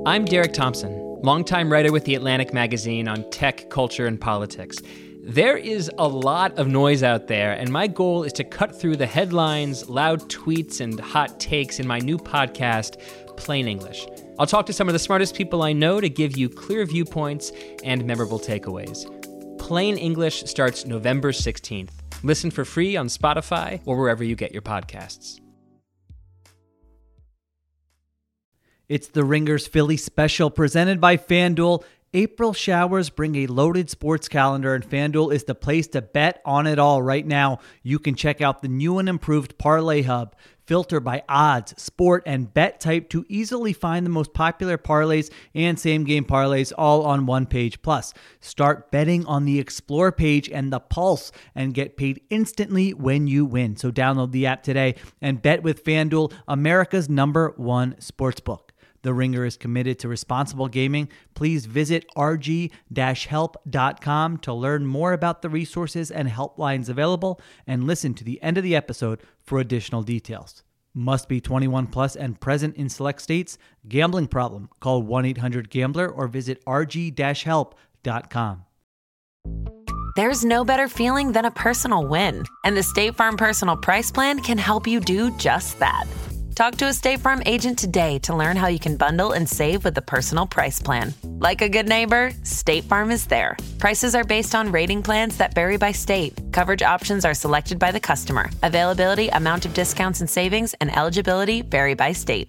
I'm Derek Thompson, longtime writer with The Atlantic magazine on tech, culture, and politics. There is a lot of noise out there, and my goal is to cut through the headlines, loud tweets, and hot takes in my new podcast, Plain English. I'll talk to some of the smartest people I know to give you clear viewpoints and memorable takeaways. Plain English starts November 16th. Listen for free on Spotify or wherever you get your podcasts. It's the Ringers Philly Special presented by FanDuel. April showers bring a loaded sports calendar, and FanDuel is the place to bet on it all right now. You can check out the new and improved Parlay Hub. Filter by odds, sport, and bet type to easily find the most popular parlays and same-game parlays all on one page. Plus, start betting on the Explore page and the Pulse and get paid instantly when you win. So download the app today and bet with FanDuel, America's #1 sportsbook. The Ringer is committed to responsible gaming. Please visit rg-help.com to learn more about the resources and helplines available, and listen to the end of the episode for additional details. Must be 21 plus and present in select states. Gambling problem? Call 1-800-GAMBLER or visit rg-help.com. There's no better feeling than a personal win, and the State Farm Personal Price Plan can help you do just that. Talk to a State Farm agent today to learn how you can bundle and save with the Personal Price Plan. Like a good neighbor, State Farm is there. Prices are based on rating plans that vary by state. Coverage options are selected by the customer. Availability, amount of discounts and savings, and eligibility vary by state.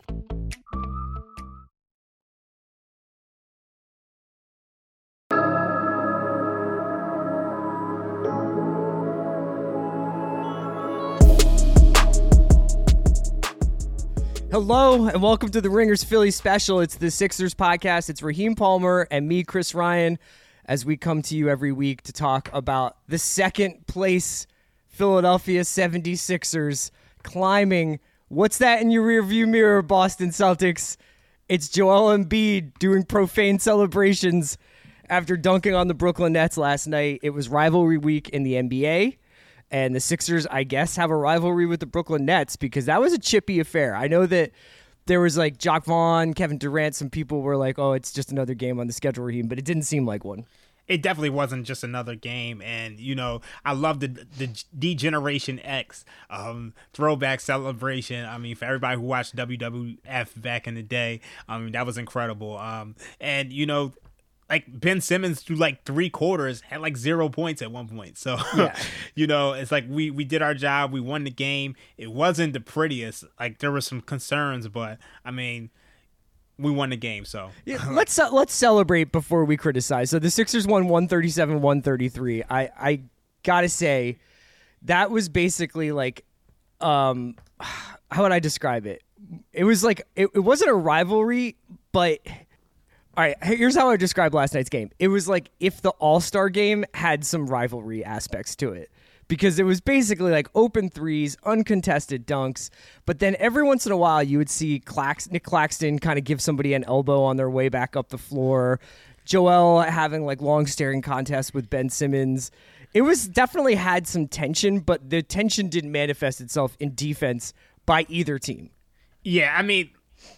Hello, and welcome to the Ringers Philly Special. It's the Sixers podcast. It's Raheem Palmer and me, Chris Ryan, as we come to you every week to talk about the second place Philadelphia 76ers climbing. What's that in your rearview mirror, Boston Celtics? It's Joel Embiid doing profane celebrations after dunking on the Brooklyn Nets last night. It was rivalry week in the NBA. And the Sixers, I guess, have a rivalry with the Brooklyn Nets because that was a chippy affair. I know that there was like Jacque Vaughn, Kevin Durant. Some people were like, oh, it's just another game on the schedule, Raheem, but it didn't seem like one. It definitely wasn't just another game. And, you know, I love the D-Generation X throwback celebration. I mean, for everybody who watched WWF back in the day, that was incredible. And, you know, like Ben Simmons through like 3 quarters had like 0 points at one point. So, yeah. You know, it's like we did our job. We won the game. It wasn't the prettiest. Like there were some concerns, but I mean, we won the game. So yeah, let's celebrate before we criticize. So the Sixers won 137-133. I gotta say that was basically like, how would I describe it? It was like, it wasn't a rivalry, but all right, here's how I describe last night's game. It was like if the All-Star game had some rivalry aspects to it, because it was basically like open threes, uncontested dunks, but then every once in a while you would see Nick Claxton kind of give somebody an elbow on their way back up the floor, Joel having like long staring contests with Ben Simmons. It was definitely had some tension, but the tension didn't manifest itself in defense by either team. Yeah, I mean,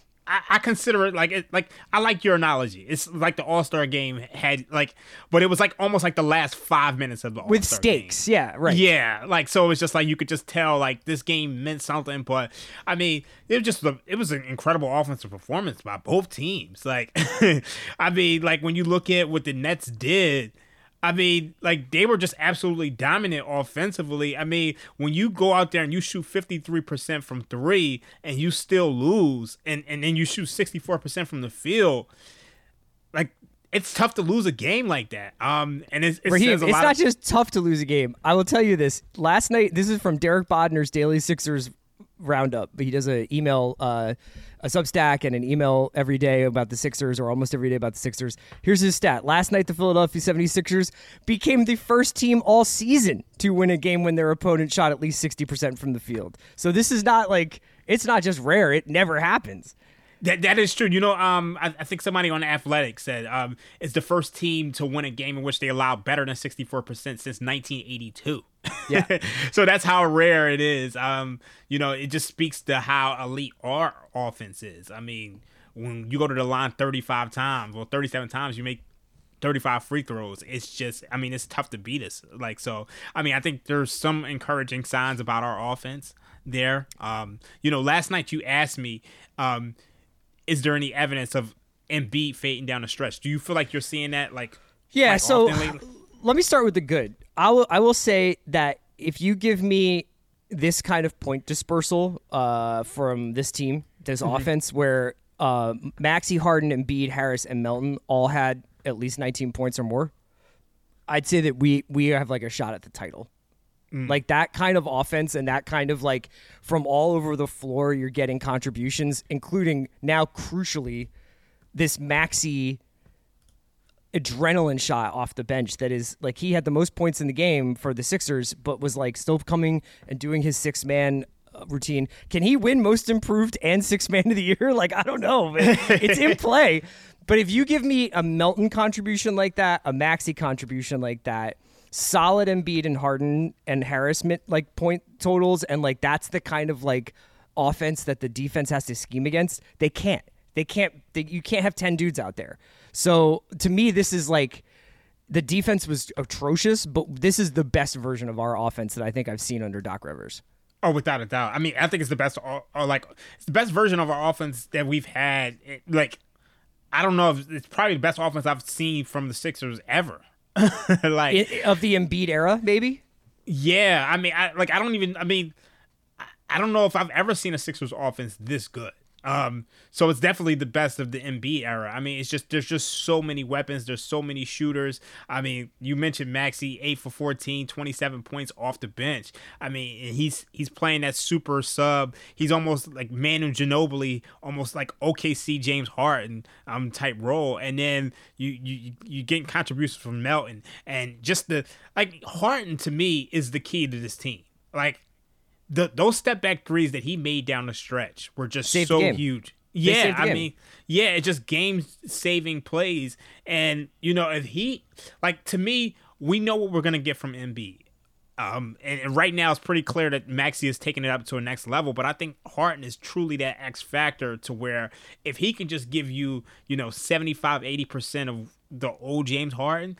I consider it like I like your analogy. It's like the All-Star game had like, but it was like almost like the last 5 minutes of the All-Star with stakes. Game. Yeah, right. Yeah, like so it was just like you could just tell like this game meant something. But I mean, it was an incredible offensive performance by both teams. Like, I mean, like when you look at what the Nets did. I mean, like, they were just absolutely dominant offensively. I mean, when you go out there and you shoot 53% from 3 and you still lose, and then you shoot 64% from the field, like, it's tough to lose a game like that. And Raheem, it's not just tough to lose a game. I will tell you this. Last night, this is from Derek Bodner's Daily Sixers Roundup. He does an email, a Substack and an email every day about the Sixers, or almost every day about the Sixers. Here's his stat. Last night, the Philadelphia 76ers became the first team all season to win a game when their opponent shot at least 60% from the field. So this is not like, it's not just rare. It never happens. That is true. You know, I think somebody on Athletic said it's the first team to win a game in which they allowed better than 64% since 1982. Yeah. So that's how rare it is. It just speaks to how elite our offense is. I mean, when you go to the line 35 times or 37 times, you make 35 free throws. It's just, I mean, it's tough to beat us. I think there's some encouraging signs about our offense there. Last night you asked me, is there any evidence of Embiid fading down the stretch? Do you feel like you're seeing that? Yeah. So let me start with the good. I will say that if you give me this kind of point dispersal from this team, this offense where Maxey, Harden, Embiid, Harris, and Melton all had at least 19 points or more, I'd say that we have a shot at the title. Like that kind of offense and that kind of from all over the floor, you're getting contributions, including now crucially this Maxey adrenaline shot off the bench that is he had the most points in the game for the Sixers, but was still coming and doing his 6-man routine. Can he win most improved and 6-man of the year? I don't know. It's in play. But if you give me a Melton contribution like that, a Maxey contribution like that, solid Embiid and Harden and Harris point totals, and that's the kind of offense that the defense has to scheme against, you can't have 10 dudes out there. So to me, this is the defense was atrocious, but this is the best version of our offense that I think I've seen under Doc Rivers. Oh, without a doubt. I mean, I think it's the best, it's the best version of our offense that we've had. I don't know if it's probably the best offense I've seen from the Sixers ever. Of the Embiid era, maybe. Yeah, I mean, I don't know if I've ever seen a Sixers offense this good. So it's definitely the best of the Embiid era. I mean, there's just so many weapons. There's so many shooters. I mean, you mentioned Maxey, 8 for 14, 27 points off the bench. I mean, he's playing that super sub. He's almost like Manu Ginobili, almost like OKC James Harden type role. And then you getting contributions from Melton, and just Harden to me is the key to this team. Those step back threes that he made down the stretch were just so huge. Yeah, I mean, it's just game saving plays. And if he to me, we know what we're gonna get from Embiid. And right now it's pretty clear that Maxey is taking it up to a next level. But I think Harden is truly that X factor to where if he can just give you 75-80% of the old James Harden,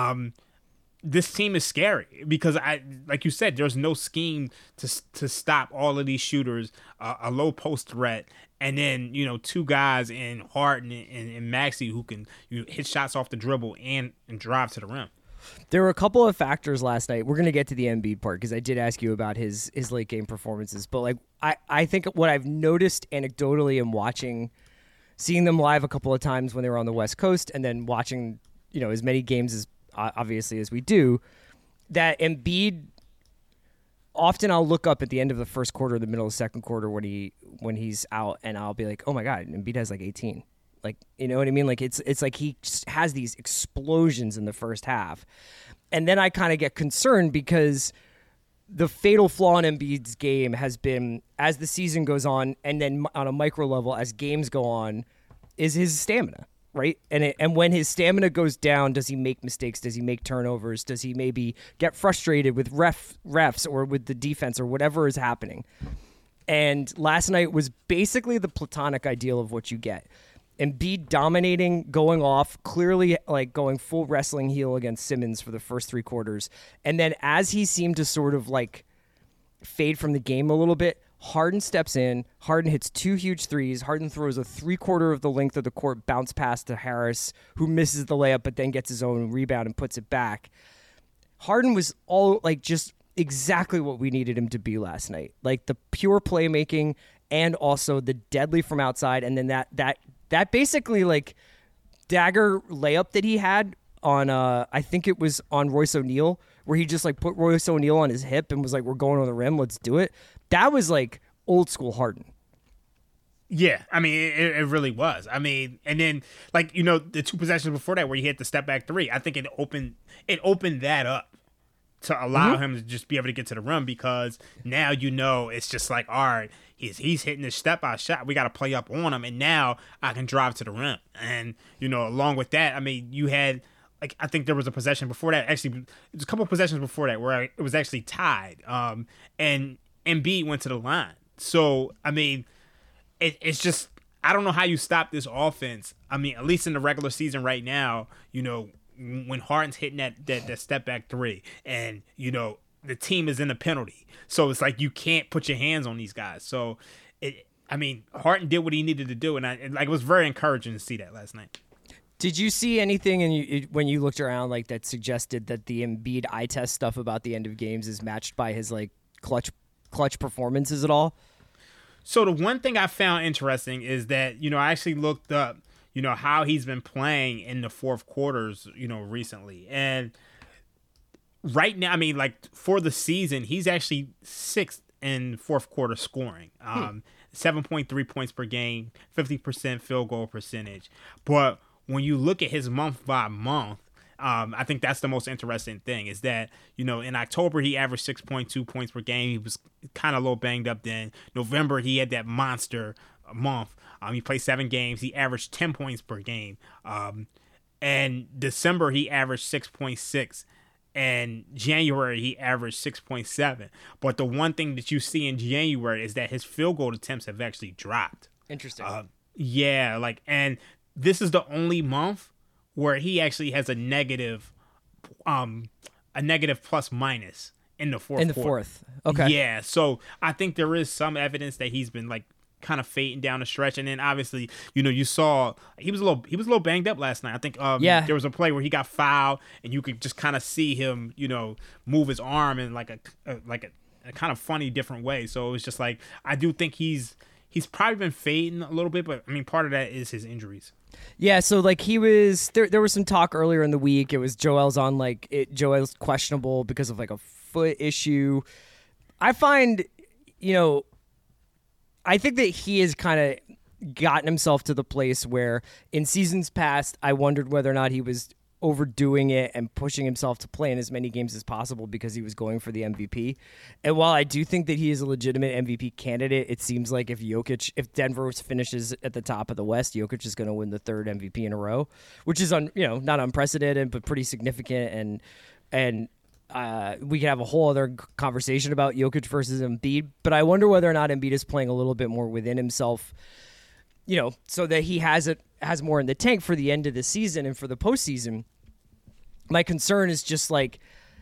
this team is scary because like you said, there's no scheme to stop all of these shooters, a low post threat, and then two guys in Harden and Maxey who can hit shots off the dribble and drive to the rim. There were a couple of factors last night. We're going to get to the Embiid part because I did ask you about his late game performances, but I think what I've noticed anecdotally in seeing them live a couple of times when they were on the West Coast, and then watching as many games as obviously as we do, that Embiid, often I'll look up at the end of the first quarter, the middle of the second quarter when he's out, and I'll be like, oh my God, Embiid has 18. You know what I mean? It's like he just has these explosions in the first half. And then I kind of get concerned because the fatal flaw in Embiid's game has been, as the season goes on, and then on a micro level as games go on, is his stamina. Right? And when his stamina goes down, does he make mistakes? Does he make turnovers? Does he maybe get frustrated with refs or with the defense or whatever is happening? And last night was basically the platonic ideal of what you get. Embiid dominating, going off, clearly going full wrestling heel against Simmons for the first 3 quarters. And then as he seemed to sort of fade from the game a little bit, Harden steps in. Harden hits 2 huge threes. Harden throws a 3/4 of the length of the court bounce pass to Harris, who misses the layup but then gets his own rebound and puts it back. Harden was all just exactly what we needed him to be last night. The pure playmaking and also the deadly from outside, and then that basically dagger layup that he had on I think it was on Royce O'Neal, where he just put Royce O'Neal on his hip and was we're going on the rim, let's do it. That was old school Harden. Yeah, I mean, it really was. I mean, and then the 2 possessions before that where he hit the step back 3, I think it opened that up to allow him to just be able to get to the rim, because now it's just all right, he's hitting this step out shot, we got to play up on him, and now I can drive to the rim. And along with that, I mean, you had like I think there was a possession before that. Actually, it was a couple of possessions before that where it was actually tied. And Embiid went to the line. So I mean, it's just I don't know how you stop this offense. I mean, at least in the regular season right now, when Harden's hitting that step back three, and the team is in a penalty, so it's like you can't put your hands on these guys. So Harden did what he needed to do, and it was very encouraging to see that last night. Did you see anything when you looked around like that suggested that the Embiid eye test stuff about the end of games is matched by his like clutch performances at all? So the one thing I found interesting is that I actually looked up how he's been playing in the fourth quarters recently, and right now, I mean, like for the season, he's actually sixth in fourth quarter scoring. 7.3 points per game, 50% field goal percentage. But when you look at his month by month, I think that's the most interesting thing is that, in October, he averaged 6.2 points per game. He was kind of a little banged up then. November, he had that monster month. He played 7 games. He averaged 10 points per game. And December, he averaged 6.6. And January, he averaged 6.7. But the one thing that you see in January is that his field goal attempts have actually dropped. Interesting. And this is the only month where he actually has a negative plus minus in the fourth. In the fourth. Okay. Yeah. So I think there is some evidence that he's been like kind of fading down the stretch, and then obviously you saw he was a little banged up last night. I think there was a play where he got fouled, and you could just kind of see him move his arm in like a kind of funny different way. So it was just like I do think he's probably been fading a little bit, but I mean part of that is his injuries. Yeah, so like he was there was some talk earlier in the week. It was Joel's Joel's questionable because of like a foot issue. I find I think that he has kind of gotten himself to the place where in seasons past, I wondered whether or not he was overdoing it and pushing himself to play in as many games as possible because he was going for the MVP. And while I do think that he is a legitimate MVP candidate, it seems like if Denver finishes at the top of the West, Jokic is going to win the third MVP in a row, which is not unprecedented, but pretty significant. And we could have a whole other conversation about Jokic versus Embiid, but I wonder whether or not Embiid is playing a little bit more within himself, so that he has more in the tank for the end of the season and for the postseason. My concern is just like,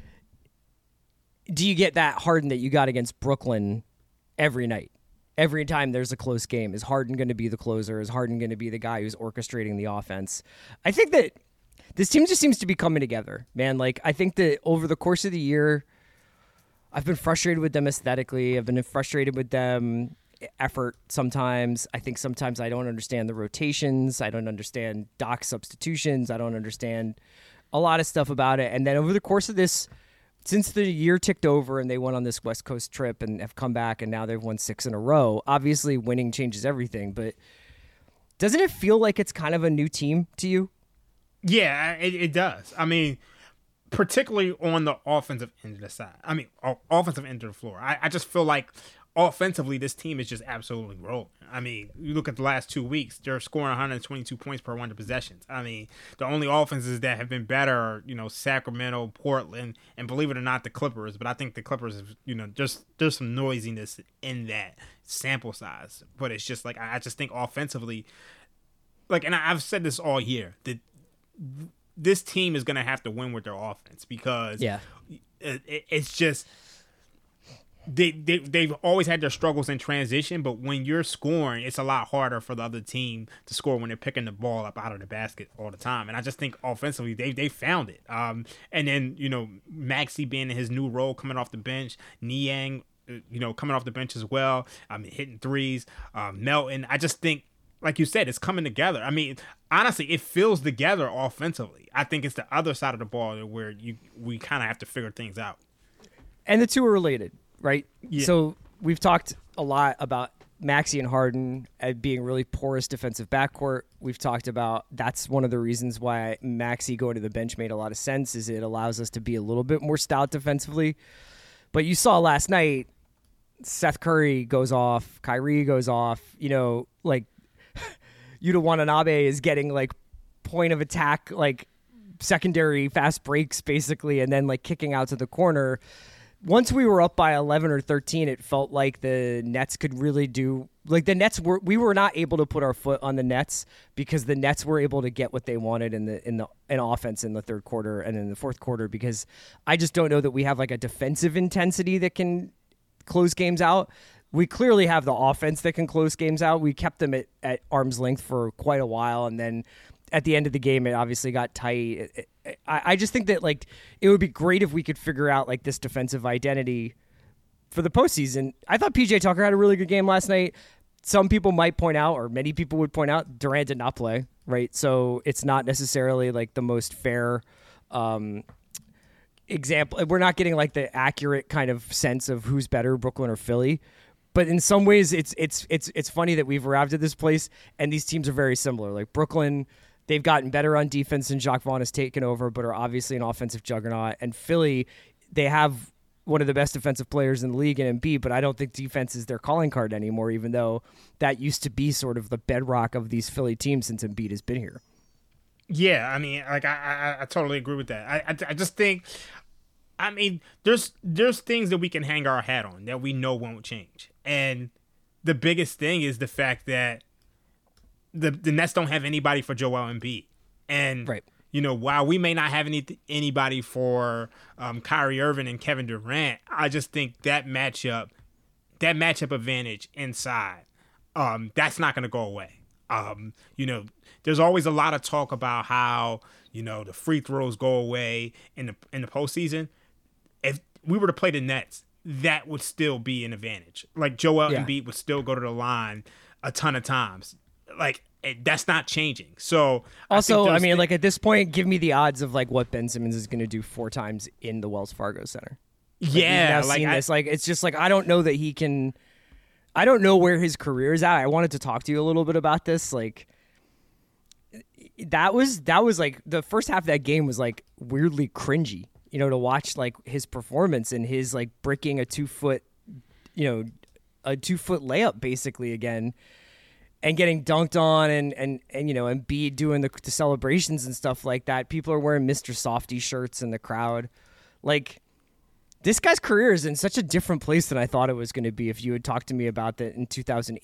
do you get that Harden that you got against Brooklyn every night? Every time there's a close game, is Harden going to be the closer? Is Harden going to be the guy who's orchestrating the offense? I think that this team just seems to be coming together, man. Like, I think that over the course of the year, I've been frustrated with them aesthetically. I've been frustrated with them effort sometimes. I think sometimes I don't understand the rotations. I don't understand Doc's substitutions. I don't understand a lot of stuff about it. And then over the course of this, since the year ticked over and they went on this West Coast trip and have come back and now they've won 6 in a row, obviously winning changes everything. But doesn't it feel like it's kind of a new team to you? Yeah, it does. I mean, particularly on the offensive end of the side. I mean, offensive end of the floor. I just feel like offensively, this team is just absolutely rolling. I mean, you look at the last 2 weeks, they're scoring 122 points per 100 possessions. I mean, the only offenses that have been better are, Sacramento, Portland, and believe it or not, the Clippers. But I think the Clippers, there's some noisiness in that sample size. But it's just like, I just think offensively, like, and I've said this all year, that this team is going to have to win with their offense because it's just they've always had their struggles in transition, but when you're scoring, it's a lot harder for the other team to score when they're picking the ball up out of the basket all the time. And I just think offensively they found it. And then Maxey being in his new role coming off the bench, Niang coming off the bench as well. Hitting threes, Melton. I just think, like you said, it's coming together. I mean, honestly, it feels together offensively. I think it's the other side of the ball where we kind of have to figure things out. And the two are related, right? Yeah. So we've talked a lot about Maxey and Harden being really porous defensive backcourt. We've talked about that's one of the reasons why Maxey going to the bench made a lot of sense, is it allows us to be a little bit more stout defensively. But you saw last night, Seth Curry goes off, Kyrie goes off, like Yuta Watanabe is getting like point of attack, like secondary fast breaks basically, and then like kicking out to the corner. Once we were up by 11 or 13, it felt like the Nets could really do like we were not able to put our foot on the Nets because the Nets were able to get what they wanted in offense in the third quarter and in the fourth quarter, because I just don't know that we have like a defensive intensity that can close games out. We clearly have the offense that can close games out. We kept them at arm's length for quite a while, and then at the end of the game, it obviously got tight. I just think that like it would be great if we could figure out like this defensive identity for the postseason. I thought PJ Tucker had a really good game last night. Some people might point out, or many people would point out, Durant did not play, right? So it's not necessarily like the most fair example. We're not getting like the accurate kind of sense of who's better, Brooklyn or Philly. But in some ways, it's funny that we've arrived at this place and these teams are very similar. Like Brooklyn, they've gotten better on defense and Jacques Vaughn has taken over, but are obviously an offensive juggernaut. And Philly, they have one of the best defensive players in the league in Embiid, but I don't think defense is their calling card anymore, even though that used to be sort of the bedrock of these Philly teams since Embiid has been here. Yeah, I mean, like I totally agree with that. I just think, I mean, there's things that we can hang our hat on that we know won't change. And the biggest thing is the fact that the Nets don't have anybody for Joel Embiid. And, right. You know, while we may not have anybody for Kyrie Irving and Kevin Durant, I just think that matchup advantage inside, that's not going to go away. You know, there's always a lot of talk about how, you know, the free throws go away in the postseason. If we were to play the Nets, that would still be an advantage. Like Joel Embiid would still go to the line a ton of times. Like that's not changing. So also, I mean, like at this point, give me the odds of like what Ben Simmons is going to do 4 times in the Wells Fargo Center. Like, yeah, like this. Like it's just like I don't know that he can. I don't know where his career is at. I wanted to talk to you a little bit about this. Like that was like the first half of that game was like weirdly cringy. You know, to watch like his performance and his like bricking a 2-foot, you know, a 2-foot layup basically again, and getting dunked on and you know, and Embiid doing the celebrations and stuff like that. People are wearing Mr. Softy shirts in the crowd. Like this guy's career is in such a different place than I thought it was going to be if you had talked to me about that in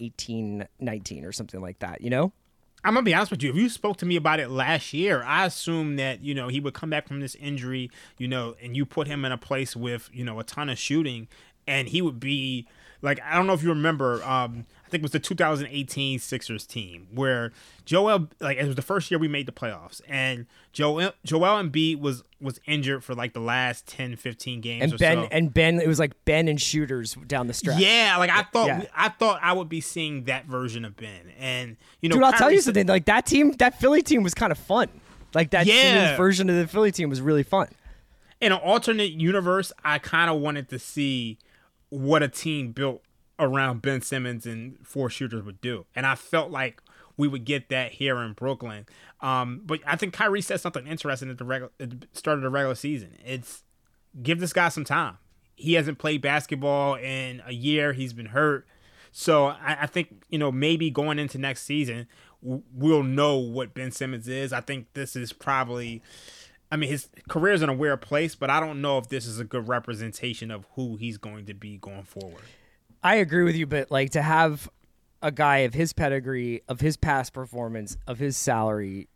2018-19 or something like that, you know? I'm going to be honest with you. If you spoke to me about it last year, I assumed that, you know, he would come back from this injury, you know, and you put him in a place with, you know, a ton of shooting, and he would be like, I don't know if you remember, I think it was the 2018 Sixers team where Joel, like it was the first year we made the playoffs, and Joel Embiid was injured for like the last 10, 15 games and or Ben, so. And Ben, it was like Ben and shooters down the stretch. Yeah, like I thought I would be seeing that version of Ben. And, you know, dude, I'll tell you something, like that Philly team was kind of fun. Like that Simmons version of the Philly team was really fun. In an alternate universe, I kind of wanted to see what a team built around Ben Simmons and 4 shooters would do. And I felt like we would get that here in Brooklyn. But I think Kyrie said something interesting at the start of the regular season. It's give this guy some time. He hasn't played basketball in a year. He's been hurt. So I think, you know, maybe going into next season, we'll know what Ben Simmons is. I think this is probably, I mean, his career is in a weird place, but I don't know if this is a good representation of who he's going to be going forward. I agree with you, but like to have a guy of his pedigree, of his past performance, of his salary,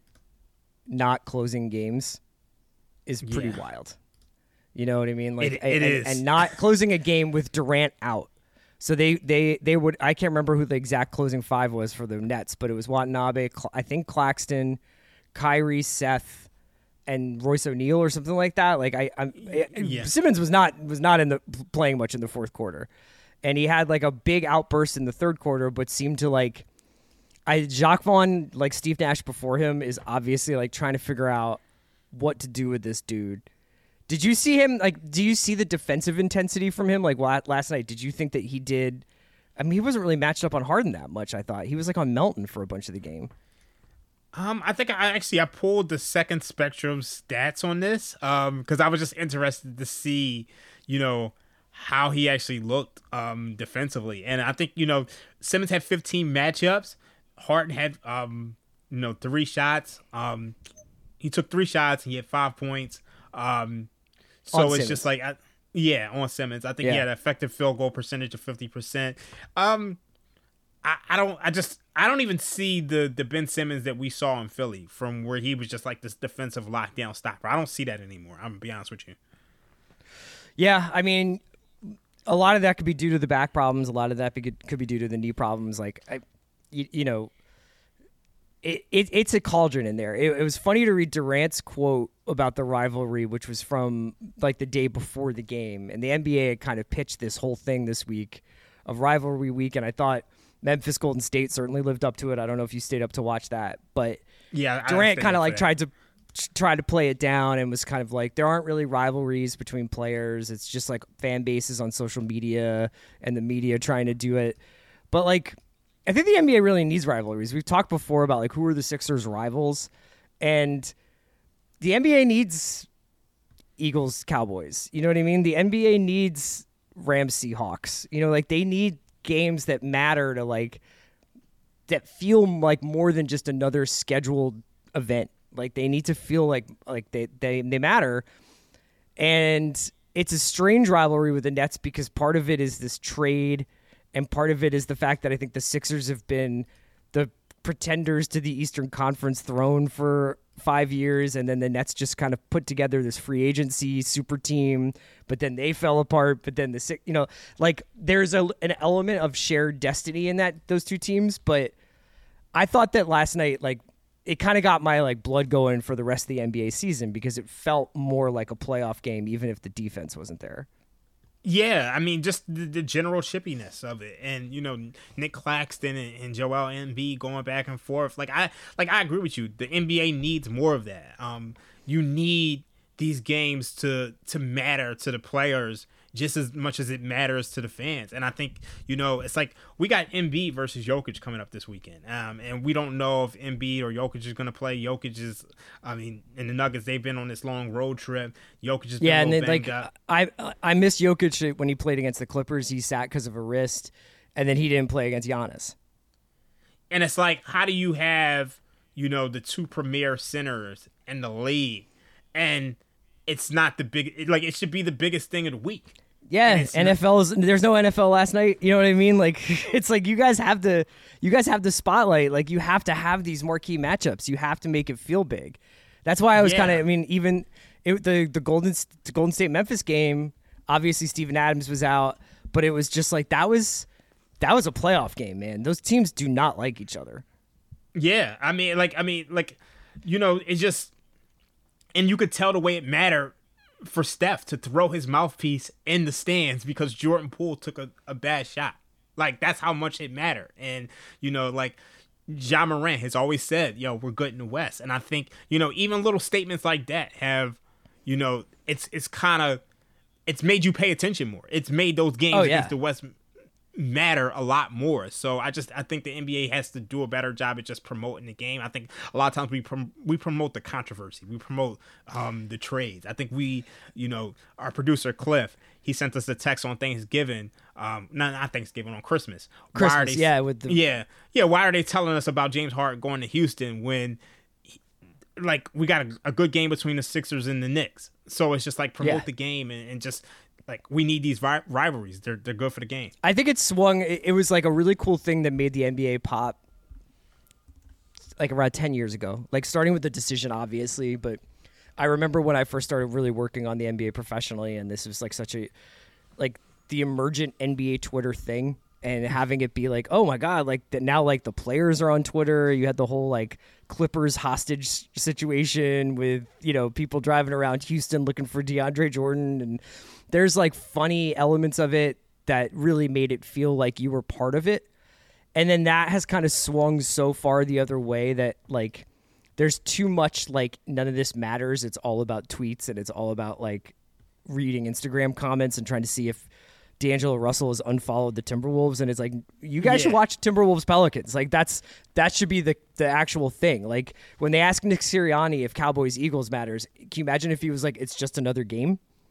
not closing games is pretty wild. You know what I mean? Like it is. And not closing a game with Durant out. So they would, I can't remember who the exact closing 5 was for the Nets, but it was Watanabe, I think Claxton, Kyrie, Seth, and Royce O'Neal or something like that. Like Simmons was not in the playing much in the fourth quarter. And he had like a big outburst in the third quarter, but seemed to like Jacques Vaughn, like Steve Nash before him, is obviously like trying to figure out what to do with this dude. Did you see him? Like, do you see the defensive intensity from him? Like last night, did you think that he did? I mean, he wasn't really matched up on Harden that much. I thought he was like on Melton for a bunch of the game. I think I pulled the Second Spectrum stats on this because I was just interested to see, you know, how he actually looked defensively. And I think, you know, Simmons had 15 matchups. Harden had, 3 shots. He took 3 shots. He had 5 points. So On it's Simmons. just like, on Simmons. I think he had an effective field goal percentage of 50%. I don't even see the Ben Simmons that we saw in Philly from where he was just like this defensive lockdown stopper. I don't see that anymore. I'm gonna be honest with you. Yeah, I mean, a lot of that could be due to the back problems. A lot of that could be due to the knee problems. Like, it's a cauldron in there. It was funny to read Durant's quote about the rivalry, which was from like the day before the game. And the NBA had kind of pitched this whole thing this week of rivalry week. And I thought Memphis Golden State certainly lived up to it. I don't know if you stayed up to watch that, but yeah, Durant kind of like tried to play it down and was kind of like, there aren't really rivalries between players. It's just like fan bases on social media and the media trying to do it. But like, I think the NBA really needs rivalries. We've talked before about like who are the Sixers' rivals, and the NBA needs Eagles, Cowboys. You know what I mean? The NBA needs Rams, Seahawks. You know, like they need games that matter to like that feel like more than just another scheduled event. Like they need to feel like they matter. And it's a strange rivalry with the Nets because part of it is this trade. And part of it is the fact that I think the Sixers have been the pretenders to the Eastern Conference throne for 5 years, and then the Nets just kind of put together this free agency super team, but then they fell apart. But then like there's an element of shared destiny in those two teams. But I thought that last night, like it kind of got my like blood going for the rest of the NBA season because it felt more like a playoff game, even if the defense wasn't there. Yeah, I mean, just the general chippiness of it, and Nick Claxton and Joel Embiid going back and forth. I agree with you. The NBA needs more of that. You need these games to matter to the players just as much as it matters to the fans. And I think it's like we got Embiid versus Jokic coming up this weekend, and we don't know if Embiid or Jokic is going to play. Jokic is, in the Nuggets, they've been on this long road trip. Jokic has been a little banged up. I miss Jokic when he played against the Clippers. He sat because of a wrist, and then he didn't play against Giannis. And it's like, how do you have the two premier centers in the league, and it's not the big, it should be the biggest thing of the week. Yeah, there's no NFL last night. You know what I mean? Like it's like you guys have the spotlight. Like you have to have these marquee matchups. You have to make it feel big. That's why I was even the Golden State Memphis game. Obviously, Steven Adams was out, but it was just like that was a playoff game, man. Those teams do not like each other. Yeah, it's just, and you could tell the way it mattered for Steph to throw his mouthpiece in the stands because Jordan Poole took a bad shot. Like, that's how much it mattered. And, Ja Morant has always said, we're good in the West. And I think, even little statements like that have, it's made you pay attention more. It's made those games against the West matter a lot more. So I think the NBA has to do a better job at just promoting the game. I think a lot of times we promote the controversy, we promote the trades. I think our producer Cliff, he sent us a text on Thanksgiving, not Thanksgiving, on Christmas. Why are they telling us about James Harden going to Houston when we got a good game between the Sixers and the Knicks? So it's just like promote the game and just like we need these rivalries. They're good for the game. I think it swung. It was like a really cool thing that made the NBA pop like around 10 years ago. Like starting with the decision, obviously, but I remember when I first started really working on the NBA professionally, and this was like such a the emergent NBA Twitter thing, and having it be like, oh my God, like that now, like the players are on Twitter. You had the whole like Clippers hostage situation with people driving around Houston looking for DeAndre Jordan, and there's like funny elements of it that really made it feel like you were part of it. And then that has kind of swung so far the other way that like there's too much like none of this matters. It's all about tweets, and it's all about like reading Instagram comments and trying to see if D'Angelo Russell has unfollowed the Timberwolves. And it's like, you guys should watch Timberwolves Pelicans. Like that should be the actual thing. Like when they ask Nick Sirianni if Cowboys Eagles matters, can you imagine if he was like, it's just another game?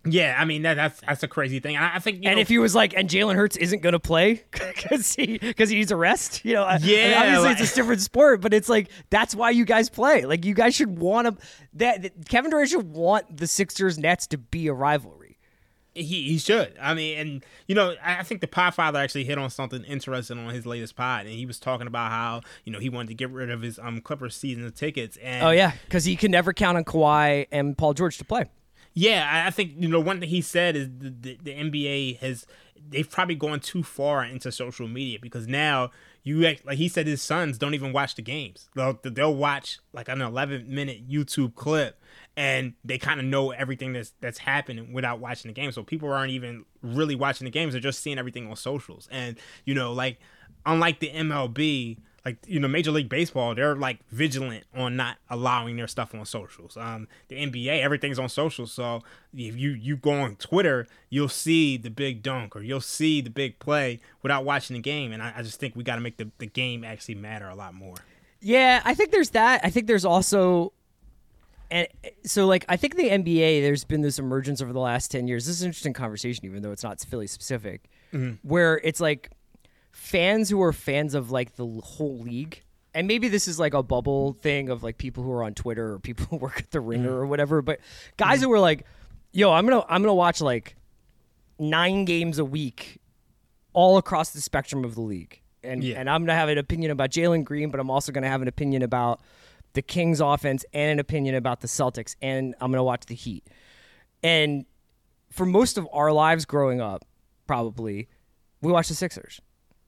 Yeah, I mean that's a crazy thing. I think, if he was like, and Jalen Hurts isn't going to play because he needs a rest, yeah, obviously it's a different sport, but it's like that's why you guys play. Like you guys should want to. That Kevin Durant should want the Sixers Nets to be a rivalry. He should. I mean, and I think the Podfather actually hit on something interesting on his latest pod, and he was talking about how he wanted to get rid of his Clippers season tickets. And oh yeah, because he can never count on Kawhi and Paul George to play. Yeah, I think one thing he said is the NBA they've probably gone too far into social media, because now like he said, his sons don't even watch the games. They'll watch like an 11-minute YouTube clip, and they kind of know everything that's happening without watching the game. So people aren't even really watching the games; they're just seeing everything on socials. And like unlike the MLB. Like, Major League Baseball, they're like vigilant on not allowing their stuff on socials. The NBA, everything's on socials. So if you go on Twitter, you'll see the big dunk or you'll see the big play without watching the game. And I just think we got to make the game actually matter a lot more. Yeah, I think there's that. I think there's also, and so like I think the NBA, there's been this emergence over the last 10 years. This is an interesting conversation, even though it's not Philly specific, where it's like, fans who are fans of like the whole league, and maybe this is like a bubble thing of like people who are on Twitter or people who work at the Ringer or whatever, but guys who were like, yo, I'm gonna watch like 9 games a week all across the spectrum of the league, and I'm gonna have an opinion about Jalen Green, but I'm also gonna have an opinion about the Kings offense and an opinion about the Celtics, and I'm gonna watch the Heat. And for most of our lives growing up, probably we watched the Sixers.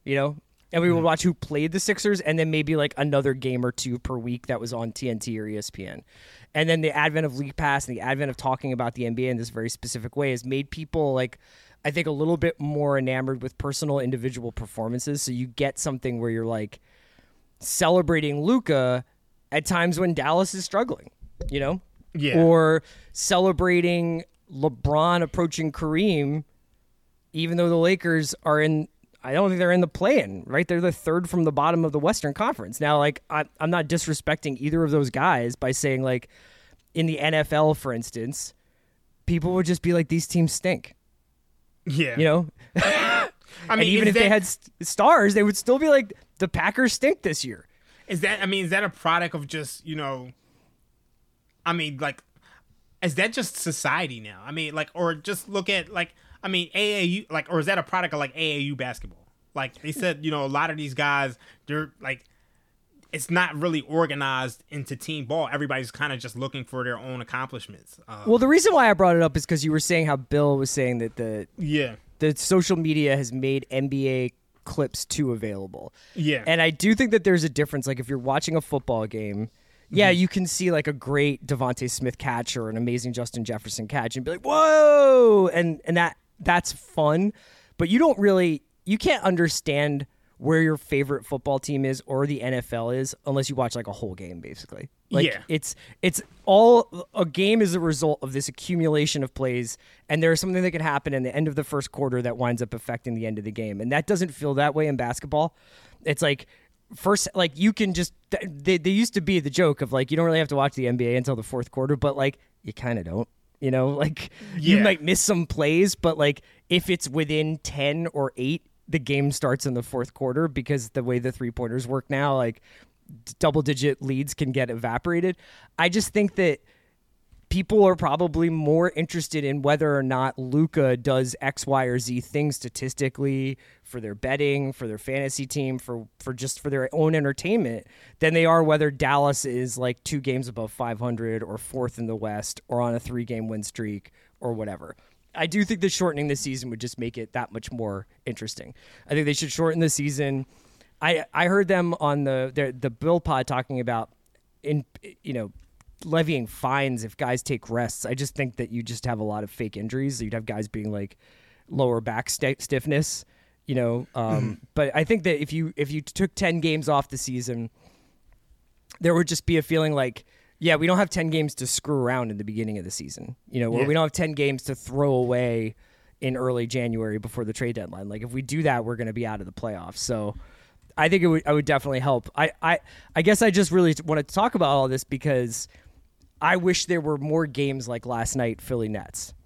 And we would watch who played the Sixers, and then maybe like another game or two per week that was on TNT or ESPN. And then the advent of League Pass and the advent of talking about the NBA in this very specific way has made people, like, I think, a little bit more enamored with personal individual performances. So you get something where you're like celebrating Luka at times when Dallas is struggling, or celebrating LeBron approaching Kareem, even though the Lakers are I don't think they're in the play-in, right? They're the third from the bottom of the Western Conference. Now, like, I'm not disrespecting either of those guys by saying, like, in the NFL, for instance, people would just be like, these teams stink. Yeah. I mean, even if they had stars, they would still be like, the Packers stink this year. Is that a product of just, like, is that just society now? I mean, like, or just look at, like, AAU, like, or is that a product of like AAU basketball? Like they said, a lot of these guys, they're like, it's not really organized into team ball. Everybody's kind of just looking for their own accomplishments. Well, the reason why I brought it up is because you were saying how Bill was saying that the social media has made NBA clips too available. Yeah. And I do think that there's a difference. Like if you're watching a football game, you can see like a great Devontae Smith catch or an amazing Justin Jefferson catch and be like, whoa, and that's fun, but you can't understand where your favorite football team is or the NFL is unless you watch like a whole game, basically. Like it's all a game is a result of this accumulation of plays, and there's something that can happen in the end of the first quarter that winds up affecting the end of the game. And that doesn't feel that way in basketball. It's like first, like you can just, they used to be the joke of like, you don't really have to watch the NBA until the fourth quarter, but like you kind of don't. You might miss some plays, but like if it's within 10 or 8, the game starts in the fourth quarter because the way the 3-pointers work now, like double-digit leads can get evaporated. I just think that people are probably more interested in whether or not Luka does X, Y, or Z things statistically for their betting, for their fantasy team, for their own entertainment than they are whether Dallas is like 2 games above 500 or 4th in the West or on a 3-game win streak or whatever. I do think that shortening the season would just make it that much more interesting. I think they should shorten the season. I heard them on the Bill pod talking about levying fines if guys take rests. I just think that you just have a lot of fake injuries. You'd have guys being like lower back stiffness, but I think that if you took 10 games off the season, there would just be a feeling like, yeah, we don't have 10 games to screw around in the beginning of the season, or we don't have 10 games to throw away in early January before the trade deadline. Like if we do that, we're going to be out of the playoffs. So I think I would definitely help. I guess I just really wanted to talk about all this because I wish there were more games like last night, Philly Nets,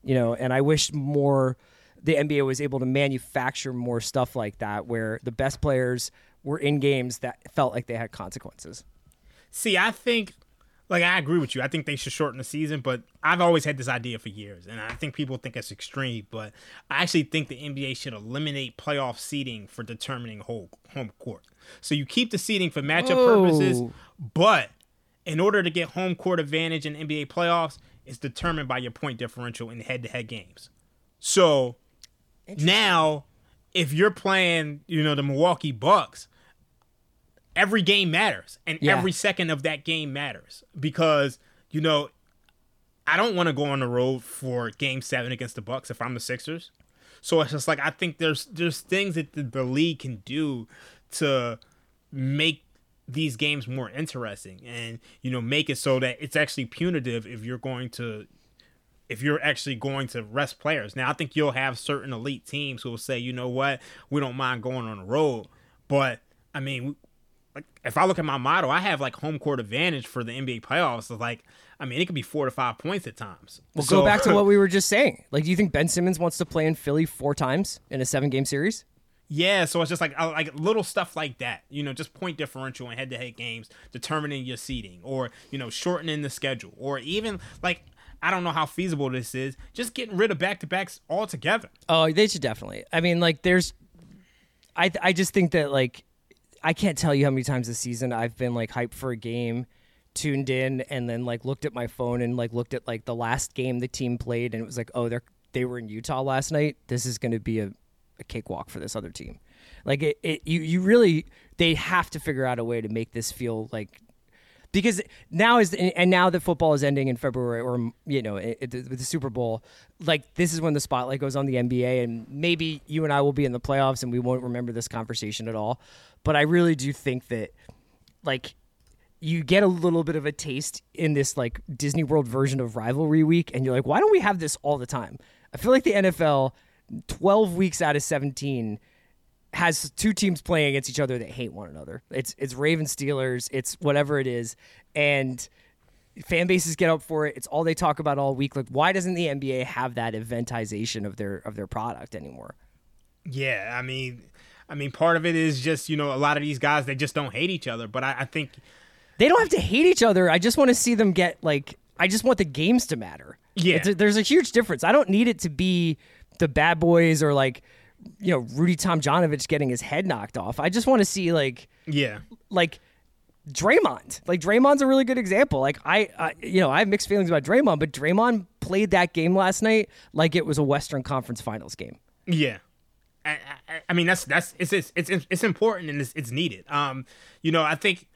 and I wish more the NBA was able to manufacture more stuff like that where the best players were in games that felt like they had consequences. See, I think, I agree with you. I think they should shorten the season, but I've always had this idea for years, and I think people think it's extreme, but I actually think the NBA should eliminate playoff seeding for determining home court. So you keep the seeding for matchup purposes, but in order to get home court advantage in NBA playoffs, it's determined by your point differential in head-to-head games. So now, if you're playing, the Milwaukee Bucks, every game matters, and every second of that game matters because, I don't want to go on the road for Game 7 against the Bucks if I'm the Sixers. So it's just I think there's things that the league can do to make these games more interesting and, make it so that it's actually punitive if you're actually going to rest players. Now, I think you'll have certain elite teams who will say, you know what, we don't mind going on the road. But, I mean, if I look at my model, I have home court advantage for the NBA playoffs. So it could be 4 to 5 points at times. Well, go back to what we were just saying. Do you think Ben Simmons wants to play in Philly 4 times in a 7-game series? Yeah, so it's just little stuff like that, just point differential in head-to-head games, determining your seeding, or shortening the schedule, or even I don't know how feasible this is, just getting rid of back-to-backs altogether. Oh, they should definitely. I mean, I just think that I can't tell you how many times this season I've been hyped for a game, tuned in, and then looked at my phone and looked at the last game the team played, and it was they were in Utah last night. This is going to be a cakewalk for this other team. You really, they have to figure out a way to make this feel because now that football is ending in February, or with the Super Bowl, this is when the spotlight goes on the NBA, and maybe you and I will be in the playoffs and we won't remember this conversation at all. But I really do think that you get a little bit of a taste in this Disney World version of rivalry week, and you're why don't we have this all the time? I feel like the NFL 12 weeks out of 17 has 2 teams playing against each other that hate one another. It's Ravens Steelers, it's whatever it is, and fan bases get up for it. It's all they talk about all week. Why doesn't the NBA have that eventization of their product anymore? Yeah, I mean part of it is just, a lot of these guys, they just don't hate each other, but I think they don't have to hate each other. I just want to see them get I just want the games to matter. Yeah. There's a huge difference. I don't need it to be the bad boys or Rudy Tomjanovich getting his head knocked off. I just want to see Draymond. Draymond's a really good example. I have mixed feelings about Draymond, but Draymond played that game last night like it was a Western Conference Finals game. Yeah. I mean that's it's important and it's needed. I think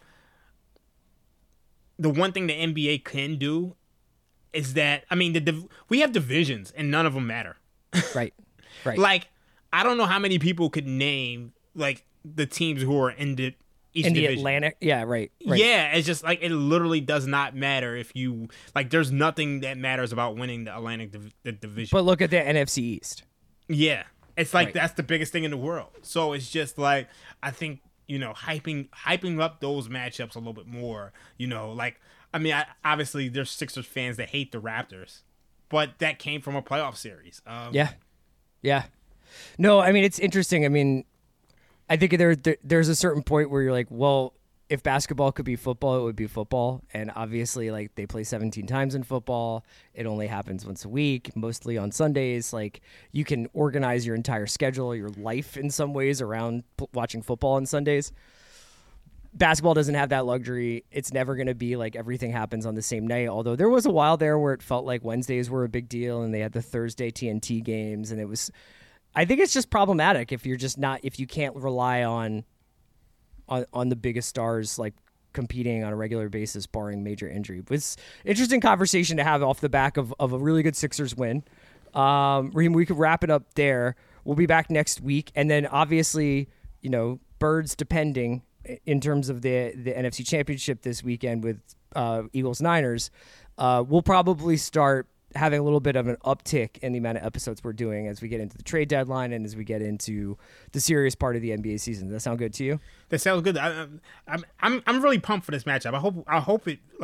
the one thing the NBA can do is that we have divisions and none of them matter. Right. I don't know how many people could name the teams who are in the East in the Division. Atlantic. Yeah, right. Yeah, it's just it literally does not matter if you there's nothing that matters about winning the Atlantic division. But look at the NFC East. Yeah, it's that's the biggest thing in the world. So it's just I think hyping up those matchups a little bit more. Obviously there's Sixers fans that hate the Raptors, but that came from a playoff series. Yeah. No, it's interesting. I think there's a certain point where you're well, if basketball could be football, it would be football. And obviously, they play 17 times in football. It only happens once a week, mostly on Sundays. You can organize your entire schedule, your life in some ways around watching football on Sundays. Basketball doesn't have that luxury. It's never going to be everything happens on the same night. Although there was a while there where it felt like Wednesdays were a big deal and they had the Thursday TNT games. And I think it's just problematic if you can't rely on the biggest stars competing on a regular basis, barring major injury. But it's interesting conversation to have off the back of a really good Sixers win. Raheem, we could wrap it up there. We'll be back next week. And then obviously, birds depending in terms of the NFC Championship this weekend with Eagles-Niners, we'll probably start having a little bit of an uptick in the amount of episodes we're doing as we get into the trade deadline and as we get into the serious part of the NBA season. Does that sound good to you? That sounds good. I'm really pumped for this matchup. I hope it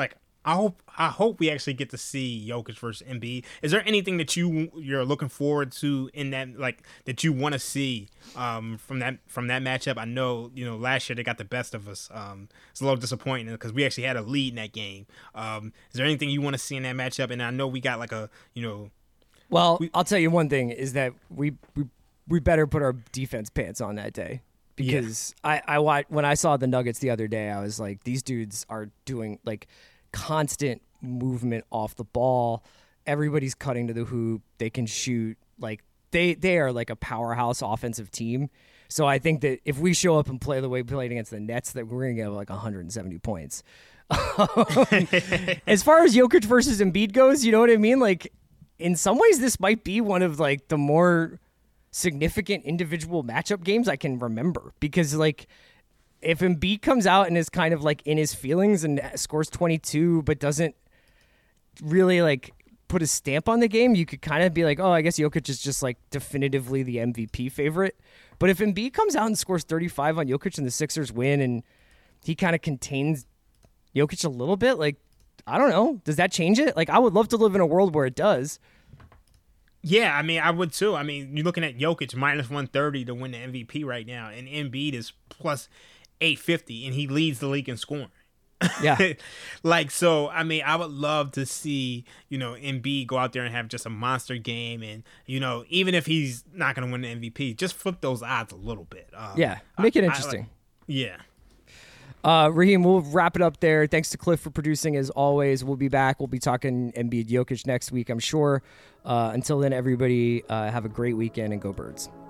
I hope we actually get to see Jokic versus Embiid. Is there anything that you're looking forward to in that, like, that you want to see from that matchup? I know, last year they got the best of us. It's a little disappointing because we actually had a lead in that game. Is there anything you want to see in that matchup? And I know we got like Well, I'll tell you one thing is that we better put our defense pants on that day. Because when I saw the Nuggets the other day, I was like, these dudes are doing like constant movement off the ball. Everybody's cutting to the hoop. They can shoot. Like they are like a powerhouse offensive team. So I think that if we show up and play the way we played against the Nets, that we're going to get like 170 points. As far as Jokic versus Embiid goes, you know what I mean? Like in some ways, this might be one of like the more significant individual matchup games I can remember, because like if Embiid comes out and is kind of like in his feelings and scores 22 but doesn't really like put a stamp on the game, you could kind of be like, oh, I guess Jokic is just like definitively the MVP favorite. But if Embiid comes out and scores 35 on Jokic and the Sixers win and he kind of contains Jokic a little bit, like, I don't know, does that change it? Like, I would love to live in a world where it does. Yeah, I mean, I would too. I mean, you're looking at Jokic minus 130 to win the MVP right now, and Embiid is plus 850, and he leads the league in scoring. Yeah. Like, so, I mean, I would love to see, Embiid go out there and have just a monster game, and, even if he's not going to win the MVP, just flip those odds a little bit. Yeah, make it interesting. Yeah. Raheem, we'll wrap it up there. Thanks to Cliff for producing as always. We'll be back. We'll be talking Embiid Jokic next week, I'm sure. Until then, everybody have a great weekend and go Birds.